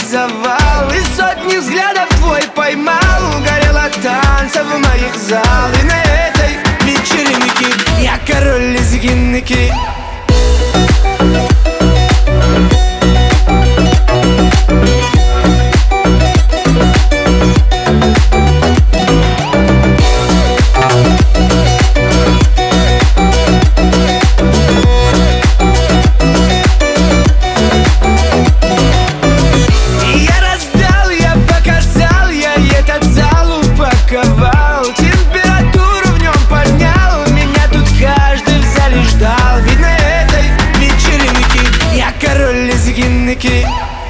завал, и сотни взглядов твой поймал. Горел от танцев моих зал, и на этой вечеринке я король лезгинники. Температуру в нем поднял, меня тут каждый в зале ждал. Ведь на этой вечеринке я король лезгинники.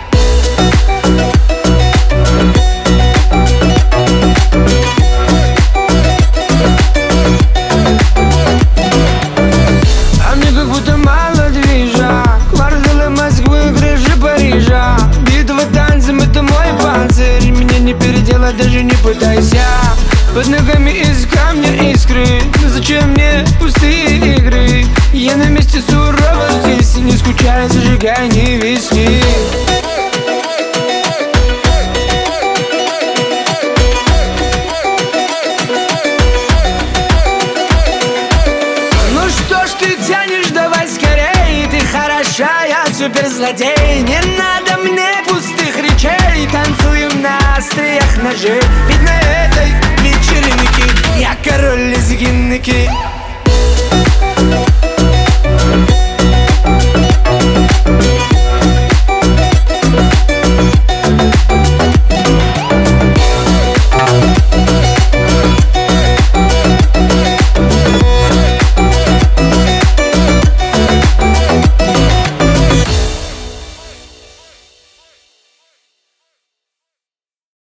А мне как будто мало движа, кварталы Москвы, крыши Парижа. Битва танцем — это мой панцирь, меня не переделать, даже не пытайся. Под ногами из камня искры, но зачем мне пустые игры? Я на месте суровости, не скучай, зажигай, не виски. Ну что ж ты тянешь, давай скорей, ты хороша, я суперзлодей. Не надо мне пустых речей, танцуем на остриях ножей. Ведь на этой вечеринке я король лезгинники.